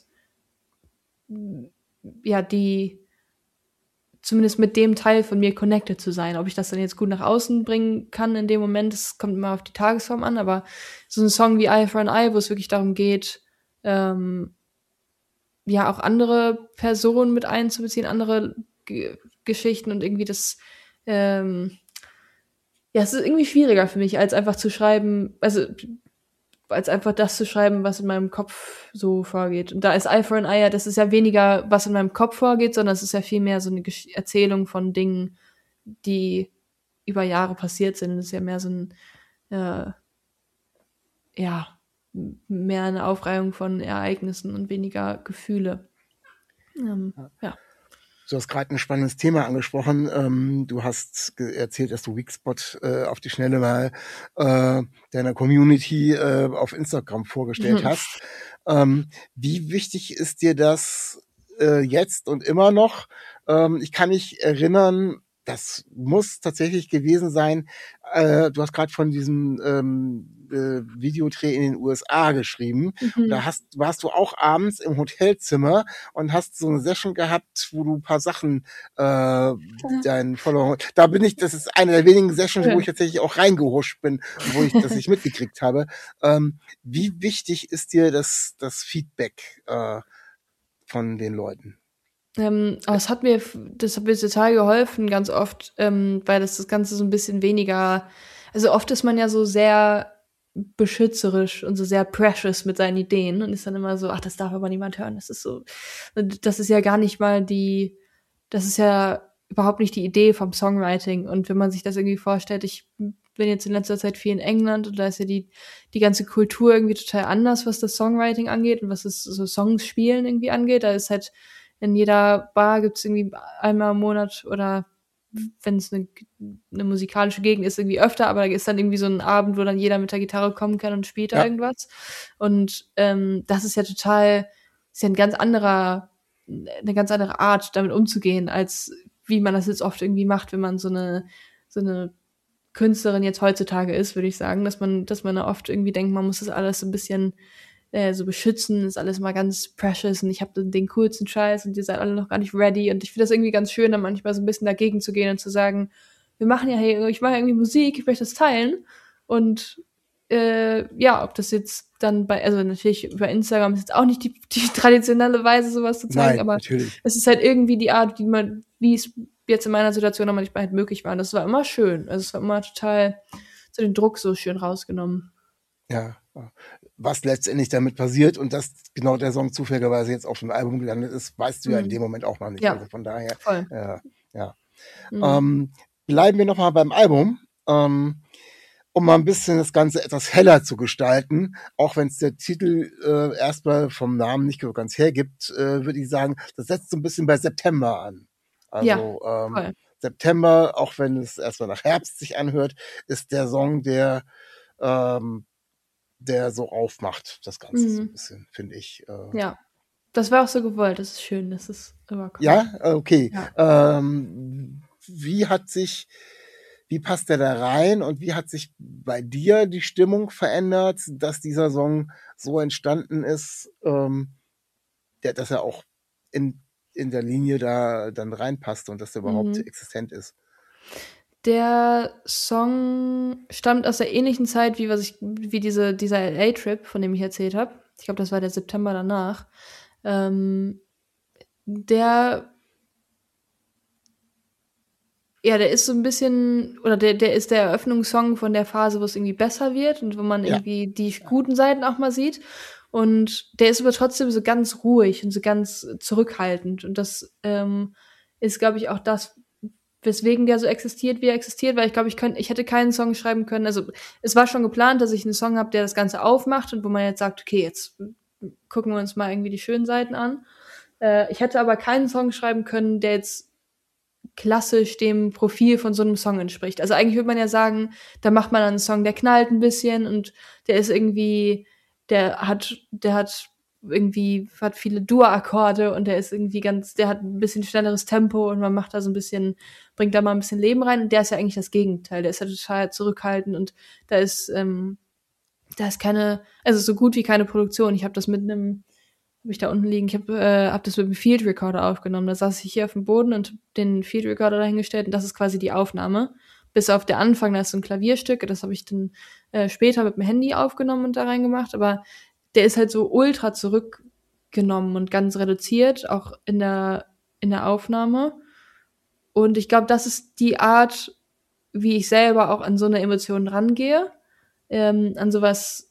zumindest mit dem Teil von mir connected zu sein. Ob ich das dann jetzt gut nach außen bringen kann in dem Moment, das kommt immer auf die Tagesform an, aber so ein Song wie Eye for an Eye, wo es wirklich darum geht, auch andere Personen mit einzubeziehen, andere Geschichten, und irgendwie das, es ist irgendwie schwieriger für mich, als einfach zu schreiben, also als einfach das zu schreiben, was in meinem Kopf so vorgeht. Und da ist Eye for an Eye, das ist ja weniger, was in meinem Kopf vorgeht, sondern es ist ja viel mehr so eine Erzählung von Dingen, die über Jahre passiert sind. Es ist ja mehr so ein, mehr eine Aufreihung von Ereignissen und weniger Gefühle. Du hast gerade ein spannendes Thema angesprochen. Du hast erzählt, dass du Weak Spot auf die Schnelle mal deiner Community auf Instagram vorgestellt hast. Wie wichtig ist dir das jetzt und immer noch? Ich kann mich erinnern, das muss tatsächlich gewesen sein. Du hast gerade von diesem Videodreh in den USA geschrieben. Und da warst du auch abends im Hotelzimmer und hast so eine Session gehabt, wo du ein paar Sachen deinen Follower. Das ist eine der wenigen Sessions, wo ich tatsächlich auch reingehuscht bin, wo ich das nicht mitgekriegt habe. Wie wichtig ist dir das Feedback von den Leuten? Aber das hat mir total geholfen, ganz oft, weil das Ganze so ein bisschen weniger, also oft ist man ja so sehr beschützerisch und so sehr precious mit seinen Ideen und ist dann immer so, ach, das darf aber niemand hören. Das ist so, das ist ja gar nicht mal das ist ja überhaupt nicht die Idee vom Songwriting. Und wenn man sich das irgendwie vorstellt, ich bin jetzt in letzter Zeit viel in England und da ist ja die ganze Kultur irgendwie total anders, was das Songwriting angeht und was das so Songs spielen irgendwie angeht. Da ist halt in jeder Bar gibt's irgendwie einmal im Monat oder wenn es eine musikalische Gegend ist, irgendwie öfter, aber da ist dann irgendwie so ein Abend, wo dann jeder mit der Gitarre kommen kann und spielt da irgendwas. Und das ist ja eine ganz andere Art, damit umzugehen, als wie man das jetzt oft irgendwie macht, wenn man so eine Künstlerin jetzt heutzutage ist, würde ich sagen, dass man da oft irgendwie denkt, man muss das alles so ein bisschen so beschützen, ist alles mal ganz precious und ich habe den coolsten Scheiß und ihr seid alle noch gar nicht ready und ich finde das irgendwie ganz schön, dann manchmal so ein bisschen dagegen zu gehen und zu sagen, ich mache ja irgendwie Musik, ich möchte das teilen und ob das jetzt dann also natürlich über Instagram ist jetzt auch nicht die traditionelle Weise, sowas zu zeigen, aber natürlich. Es ist halt irgendwie die Art, wie es jetzt in meiner Situation manchmal halt möglich war. Und das war immer schön. Also es war immer total so den Druck so schön rausgenommen. Ja, was letztendlich damit passiert und dass genau der Song zufälligerweise jetzt auf dem Album gelandet ist, weißt du ja in dem Moment auch noch nicht. Ja. Also von daher, voll. ja. Bleiben wir nochmal beim Album, um mal ein bisschen das Ganze etwas heller zu gestalten, auch wenn es der Titel erstmal vom Namen nicht ganz hergibt, würde ich sagen, das setzt so ein bisschen bei September an. Also voll. September, auch wenn es erstmal nach Herbst sich anhört, ist der Song, der so aufmacht, das Ganze so ein bisschen, finde ich. Ja, das war auch so gewollt. Das ist schön. Das ist immer cool. Ja, okay. Ja. Wie passt der da rein und wie hat sich bei dir die Stimmung verändert, dass dieser Song so entstanden ist, dass er auch in der Linie da dann reinpasst und dass er überhaupt existent ist? Der Song stammt aus der ähnlichen Zeit, wie dieser LA-Trip, von dem ich erzählt habe. Ich glaube, das war der September danach. Der ist so ein bisschen, oder der ist der Eröffnungssong von der Phase, wo es irgendwie besser wird und wo man irgendwie die guten Seiten auch mal sieht. Und der ist aber trotzdem so ganz ruhig und so ganz zurückhaltend. Und das ist, glaube ich, auch das, weswegen der so existiert, wie er existiert, weil ich glaube, ich hätte keinen Song schreiben können. Also es war schon geplant, dass ich einen Song habe, der das Ganze aufmacht und wo man jetzt sagt, okay, jetzt gucken wir uns mal irgendwie die schönen Seiten an. Ich hätte aber keinen Song schreiben können, der jetzt klassisch dem Profil von so einem Song entspricht. Also eigentlich würde man ja sagen, da macht man einen Song, der knallt ein bisschen und der ist irgendwie, der hat viele Dur-Akkorde und der ist irgendwie der hat ein bisschen schnelleres Tempo und man macht da so ein bisschen, bringt da mal ein bisschen Leben rein und der ist ja eigentlich das Gegenteil. Der ist ja total zurückhaltend und da ist keine, also so gut wie keine Produktion. Ich habe das habe ich da unten liegen, ich hab das mit dem Field Recorder aufgenommen. Da saß ich hier auf dem Boden und den Field Recorder dahingestellt und das ist quasi die Aufnahme. Bis auf der Anfang, da ist so ein Klavierstück, das habe ich dann später mit dem Handy aufgenommen und da reingemacht, aber der ist halt so ultra zurückgenommen und ganz reduziert, auch in der Aufnahme. Und ich glaube, das ist die Art, wie ich selber auch an so eine Emotion rangehe, an sowas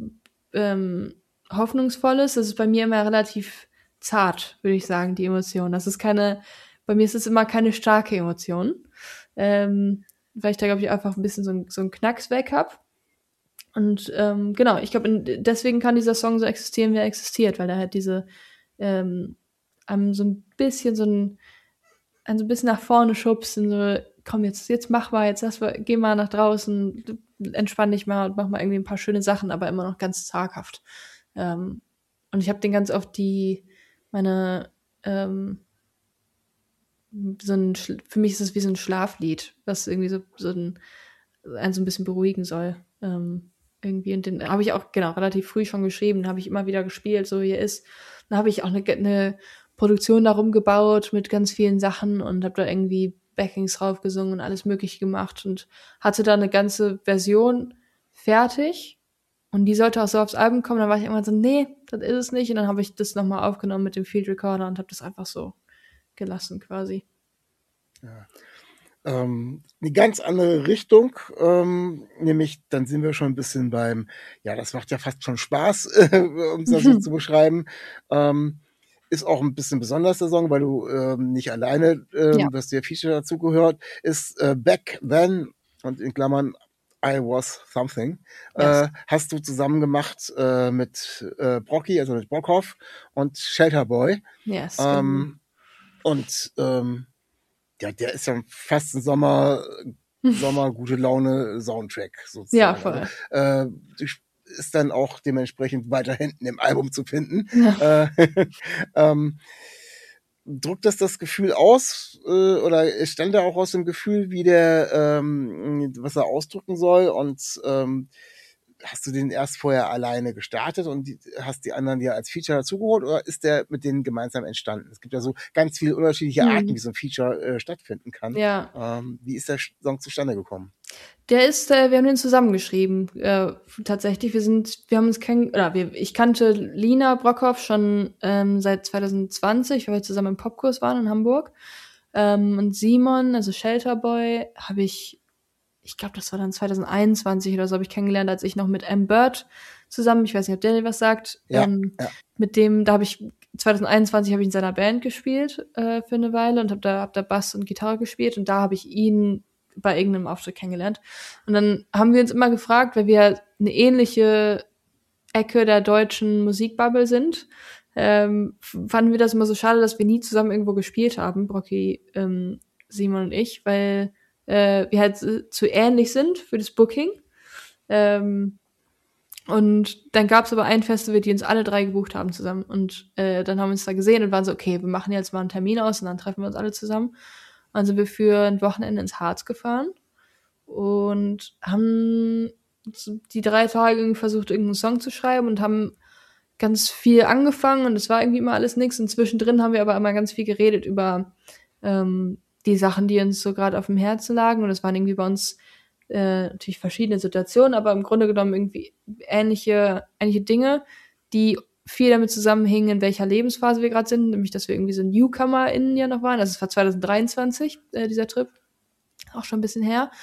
Hoffnungsvolles. Das ist bei mir immer relativ zart, würde ich sagen, die Emotion. Bei mir ist es immer keine starke Emotion, weil ich da, glaube ich, einfach ein bisschen so einen Knacks weg habe. Und genau, ich glaube, deswegen kann dieser Song so existieren, wie er existiert, weil er halt diese einem so ein bisschen nach vorne schubst und so, komm, jetzt mach mal, geh mal nach draußen, entspann dich mal und mach mal irgendwie ein paar schöne Sachen, aber immer noch ganz zaghaft. Und ich habe den ganz oft für mich ist es wie so ein Schlaflied, was irgendwie einen so ein bisschen beruhigen soll. Irgendwie, und den habe ich auch, genau, relativ früh schon geschrieben, habe ich immer wieder gespielt, so wie er ist. Dann habe ich auch eine Produktion darum gebaut mit ganz vielen Sachen und habe da irgendwie Backings drauf gesungen und alles Mögliche gemacht und hatte da eine ganze Version fertig und die sollte auch so aufs Album kommen. Dann war ich irgendwann so, nee, das ist es nicht. Und dann habe ich das nochmal aufgenommen mit dem Field Recorder und habe das einfach so gelassen quasi. Ja. Eine ganz andere Richtung, nämlich dann sind wir schon ein bisschen beim, ja, das macht ja fast schon Spaß, um es da so zu beschreiben. Ist auch ein bisschen besonders der Song, weil du nicht alleine Ja. dass der Feature dazugehört, ist Back Then und in Klammern I Was Something. Yes. Hast du zusammen gemacht mit Brocky, also mit Brockhoff und Shelter Boy. Yes, genau. Und ja, der ist ja fast ein Sommer gute Laune Soundtrack sozusagen. Ja, voll. Also, ist dann auch dementsprechend weiter hinten im Album zu finden. Ja. Drückt das Gefühl aus oder stand er auch aus dem Gefühl, wie der was er ausdrücken soll und hast du den erst vorher alleine gestartet und hast die anderen dir als Feature dazugeholt oder ist der mit denen gemeinsam entstanden? Es gibt ja so ganz viele unterschiedliche Arten, wie so ein Feature stattfinden kann. Ja. Wie ist der Song zustande gekommen? Wir haben den zusammengeschrieben. Tatsächlich, ich kannte Lina Brockhoff schon seit 2020, weil wir zusammen im Popkurs waren in Hamburg. Und Simon, also Shelterboy, habe ich glaube, das war dann 2021 oder so, habe ich kennengelernt, als ich noch mit M. Bird zusammen, ich weiß nicht, ob der dir was sagt, Ja. mit dem, 2021 habe ich in seiner Band gespielt für eine Weile und hab da Bass und Gitarre gespielt und da habe ich ihn bei irgendeinem Auftritt kennengelernt. Und dann haben wir uns immer gefragt, weil wir eine ähnliche Ecke der deutschen Musikbubble sind, fanden wir das immer so schade, dass wir nie zusammen irgendwo gespielt haben, Brocky, Simon und ich, weil wir halt zu ähnlich sind für das Booking. Und dann gab es aber ein Festival, die uns alle 3 gebucht haben zusammen. Und dann haben wir uns da gesehen und waren so, okay, wir machen jetzt mal einen Termin aus und dann treffen wir uns alle zusammen. Dann sind wir für ein Wochenende ins Harz gefahren und haben die 3 Tage irgendwie versucht, irgendeinen Song zu schreiben und haben ganz viel angefangen und es war irgendwie immer alles nix. Und zwischendrin haben wir aber immer ganz viel geredet über die Sachen, die uns so gerade auf dem Herzen lagen. Und es waren irgendwie bei uns natürlich verschiedene Situationen, aber im Grunde genommen irgendwie ähnliche Dinge, die viel damit zusammenhingen, in welcher Lebensphase wir gerade sind, nämlich, dass wir irgendwie so NewcomerInnen ja noch waren. Also es war 2023, dieser Trip. Auch schon ein bisschen her.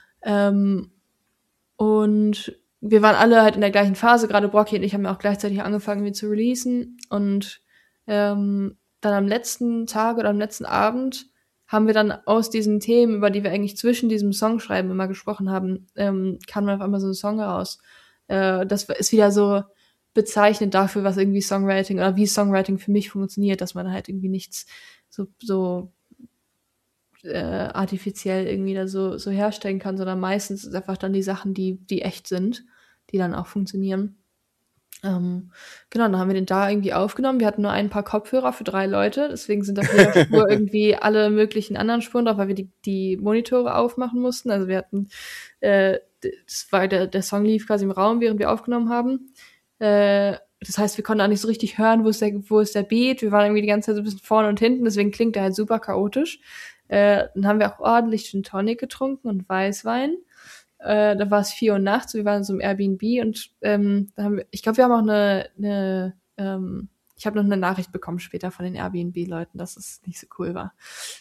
Und wir waren alle halt in der gleichen Phase. Gerade Brocky und ich haben ja auch gleichzeitig angefangen, irgendwie zu releasen. Und dann am letzten Tag oder am letzten Abend haben wir dann aus diesen Themen, über die wir eigentlich zwischen diesem Songschreiben immer gesprochen haben, kam dann auf einmal so ein Song raus. Das ist wieder so bezeichnend dafür, was irgendwie Songwriting oder wie Songwriting für mich funktioniert, dass man halt irgendwie nichts so artifiziell irgendwie da so herstellen kann, sondern meistens ist einfach dann die Sachen, die echt sind, die dann auch funktionieren. Genau, dann haben wir den da irgendwie aufgenommen. Wir hatten nur ein paar Kopfhörer für 3 Leute, deswegen sind auf jeder Spur irgendwie alle möglichen anderen Spuren drauf, weil wir die Monitore aufmachen mussten. Also wir hatten, das war der Song lief quasi im Raum, während wir aufgenommen haben. Das heißt, wir konnten auch nicht so richtig hören, wo ist der Beat. Wir waren irgendwie die ganze Zeit so ein bisschen vorne und hinten, deswegen klingt der halt super chaotisch. Dann haben wir auch ordentlich Gin Tonic getrunken und Weißwein. Da war es 4 Uhr nachts, wir waren in so einem Airbnb und ich glaube, wir haben auch ich habe noch eine Nachricht bekommen später von den Airbnb-Leuten, dass es nicht so cool war.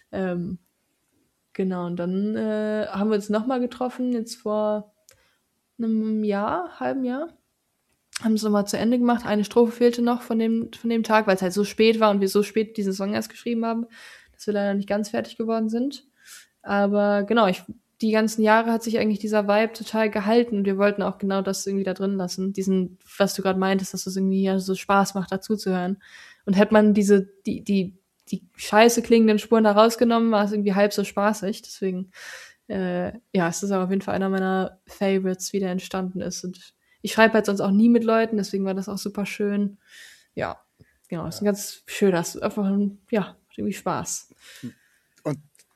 Genau, und dann haben wir uns nochmal getroffen, jetzt vor einem halben Jahr. Haben es nochmal zu Ende gemacht. Eine Strophe fehlte noch von dem Tag, weil es halt so spät war und wir so spät diesen Song erst geschrieben haben, dass wir leider nicht ganz fertig geworden sind. Aber genau, die ganzen Jahre hat sich eigentlich dieser Vibe total gehalten und wir wollten auch genau das irgendwie da drin lassen. Diesen, was du gerade meintest, dass es irgendwie ja so Spaß macht, dazu zu hören. Und hätte man die scheiße klingenden Spuren da rausgenommen, war es irgendwie halb so spaßig. Deswegen, es ist aber auf jeden Fall einer meiner Favorites, wie der entstanden ist. Und ich schreibe halt sonst auch nie mit Leuten, deswegen war das auch super schön. Ja, genau, ist ein ganz schöner, ist einfach macht irgendwie Spaß.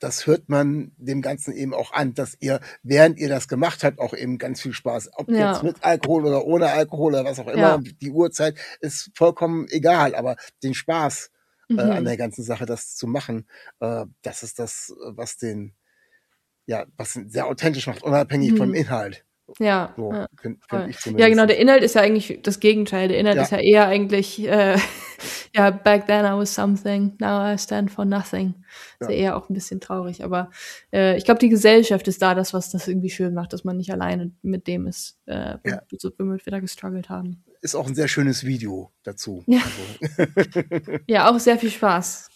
das hört man dem Ganzen eben auch an, dass ihr, während ihr das gemacht habt, auch eben ganz viel Spaß, ob jetzt mit Alkohol oder ohne Alkohol oder was auch immer, die Uhrzeit ist vollkommen egal, aber den Spaß an der ganzen Sache, das zu machen, das ist das, was sehr authentisch macht, unabhängig vom Inhalt. Ja, so, find ich zumindest. Ja, genau, der Inhalt ist ja eigentlich das Gegenteil. Der Inhalt ist ja eher eigentlich, back then I was something, now I stand for nothing. Ist ja eher auch ein bisschen traurig, aber ich glaube, die Gesellschaft ist da das, was das irgendwie schön macht, dass man nicht alleine mit dem ist, womit wir da gestruggelt haben. Ist auch ein sehr schönes Video dazu. Ja, also. Ja, auch sehr viel Spaß.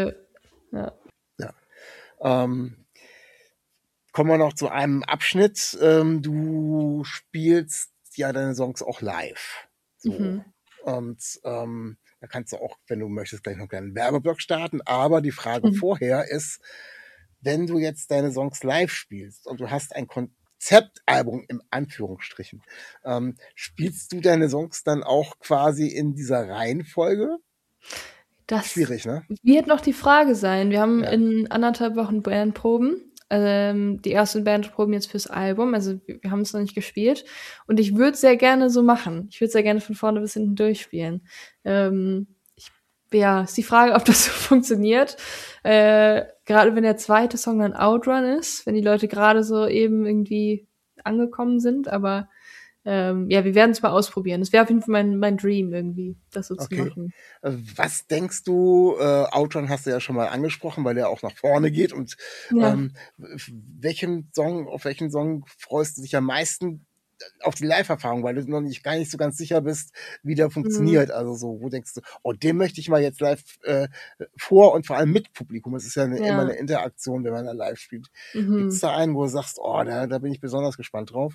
Kommen wir noch zu einem Abschnitt. Du spielst ja deine Songs auch live. So. Und da kannst du auch, wenn du möchtest, gleich noch einen kleinen Werbeblock starten. Aber die Frage vorher ist, wenn du jetzt deine Songs live spielst und du hast ein Konzeptalbum im Anführungsstrichen, spielst du deine Songs dann auch quasi in dieser Reihenfolge? Das schwierig, ne? Wird noch die Frage sein. Wir haben in 1,5 Wochen Bandproben. Die ersten Bandproben jetzt fürs Album. Also wir haben es noch nicht gespielt. Und ich würde es sehr gerne so machen. Ich würde es sehr gerne von vorne bis hinten durchspielen. Ist die Frage, ob das so funktioniert. Gerade wenn der zweite Song dann Outrun ist, wenn die Leute gerade so eben irgendwie angekommen sind. Aber wir werden es mal ausprobieren. Das wäre auf jeden Fall mein Dream irgendwie, das so zu machen. Was denkst du, Outrun hast du ja schon mal angesprochen, weil der auch nach vorne geht. Und auf welchen Song freust du dich am meisten auf die Live-Erfahrung, weil du noch gar nicht so ganz sicher bist, wie der funktioniert. Also so, wo denkst du, den möchte ich mal jetzt live vor und vor allem mit Publikum. Es ist ja immer eine Interaktion, wenn man da live spielt. Gibt es da einen, wo du sagst, da bin ich besonders gespannt drauf?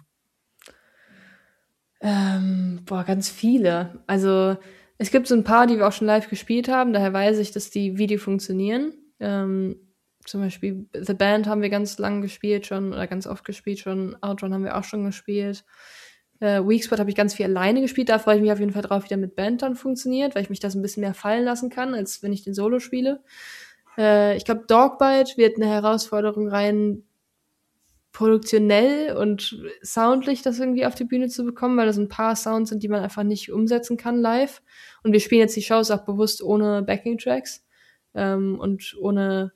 Ganz viele. Also es gibt so ein paar, die wir auch schon live gespielt haben, daher weiß ich, dass die Video funktionieren. Zum Beispiel The Band haben wir ganz lang gespielt schon, oder ganz oft gespielt schon. Outrun haben wir auch schon gespielt. Weakspot habe ich ganz viel alleine gespielt, da freue ich mich auf jeden Fall drauf, wie der mit Band dann funktioniert, weil ich mich das ein bisschen mehr fallen lassen kann, als wenn ich den Solo spiele. Ich glaube, Dogbite wird eine Herausforderung rein produktionell und soundlich das irgendwie auf die Bühne zu bekommen, weil da so ein paar Sounds sind, die man einfach nicht umsetzen kann live. Und wir spielen jetzt die Shows auch bewusst ohne Backing-Tracks und ohne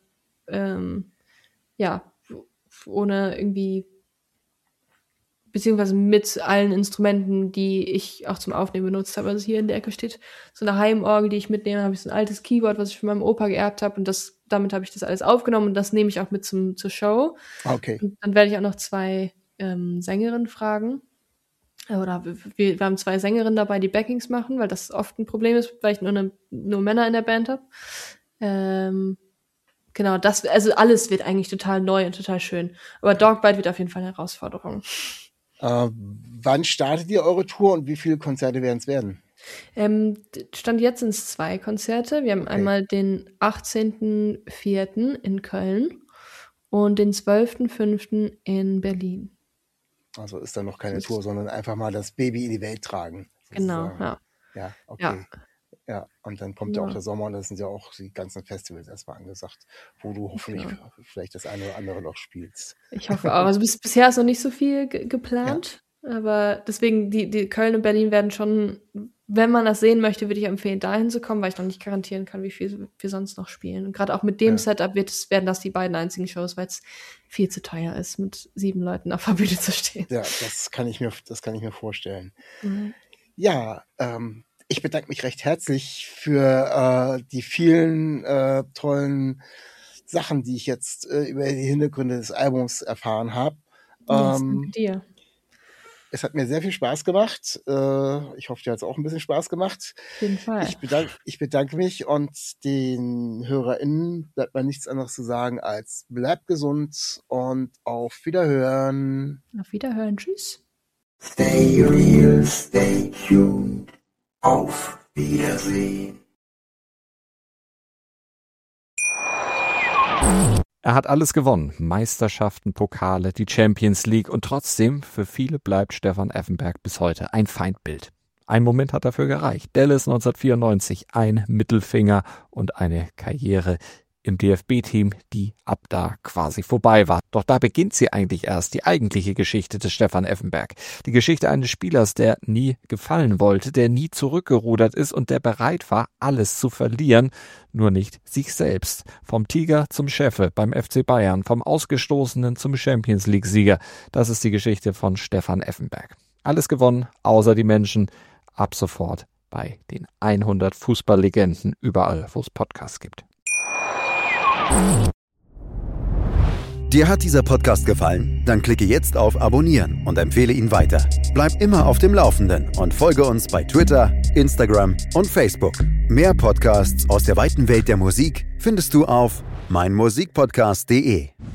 ohne irgendwie, beziehungsweise mit allen Instrumenten, die ich auch zum Aufnehmen benutzt habe. Also hier in der Ecke steht so eine Heimorgel, die ich mitnehme, habe ich so ein altes Keyboard, was ich von meinem Opa geerbt habe, und damit habe ich das alles aufgenommen und das nehme ich auch mit zur Show. Okay. Und dann werde ich auch noch 2 Sängerinnen fragen. Oder wir haben 2 Sängerinnen dabei, die Backings machen, weil das oft ein Problem ist, weil ich nur Männer in der Band habe. Genau, also alles wird eigentlich total neu und total schön. Aber Dogbite wird auf jeden Fall eine Herausforderung. Wann startet ihr eure Tour und wie viele Konzerte werden es werden? Stand jetzt sind es 2 Konzerte. Wir haben einmal den 18.04. in Köln und den 12.05. in Berlin. Also ist da noch keine Tour, sondern einfach mal das Baby in die Welt tragen. Sozusagen. Genau, ja. Ja, okay. Ja, und dann kommt ja auch der Sommer und das sind ja auch die ganzen Festivals erstmal angesagt, wo du hoffentlich vielleicht das eine oder andere noch spielst. Ich hoffe auch. Also bisher ist noch nicht so viel geplant, aber deswegen die Köln und Berlin werden schon, wenn man das sehen möchte, würde ich empfehlen, dahin zu kommen, weil ich noch nicht garantieren kann, wie viel wir sonst noch spielen. Und gerade auch mit dem Setup werden das die beiden einzigen Shows, weil es viel zu teuer ist, mit 7 Leuten auf der Bühne zu stehen. Ja, das kann ich mir vorstellen. Ja, ich bedanke mich recht herzlich für die vielen tollen Sachen, die ich jetzt über die Hintergründe des Albums erfahren habe. Danke dir. Es hat mir sehr viel Spaß gemacht. Ich hoffe, dir hat es auch ein bisschen Spaß gemacht. Auf jeden Fall. Ich bedanke mich, und den HörerInnen bleibt mir nichts anderes zu sagen als bleibt gesund und auf Wiederhören. Auf Wiederhören. Tschüss. Stay real, stay tuned. Auf Wiedersehen. Er hat alles gewonnen. Meisterschaften, Pokale, die Champions League, und trotzdem, für viele bleibt Stefan Effenberg bis heute ein Feindbild. Ein Moment hat dafür gereicht. Dallas 1994, ein Mittelfinger und eine Karriere, im DFB-Team, die ab da quasi vorbei war. Doch da beginnt sie eigentlich erst, die eigentliche Geschichte des Stefan Effenberg. Die Geschichte eines Spielers, der nie gefallen wollte, der nie zurückgerudert ist und der bereit war, alles zu verlieren, nur nicht sich selbst. Vom Tiger zum Chefe beim FC Bayern, vom Ausgestoßenen zum Champions-League-Sieger. Das ist die Geschichte von Stefan Effenberg. Alles gewonnen, außer die Menschen. Ab sofort bei den 100 Fußballlegenden überall, wo es Podcasts gibt. Dir hat dieser Podcast gefallen? Dann klicke jetzt auf Abonnieren und empfehle ihn weiter. Bleib immer auf dem Laufenden und folge uns bei Twitter, Instagram und Facebook. Mehr Podcasts aus der weiten Welt der Musik findest du auf meinmusikpodcast.de.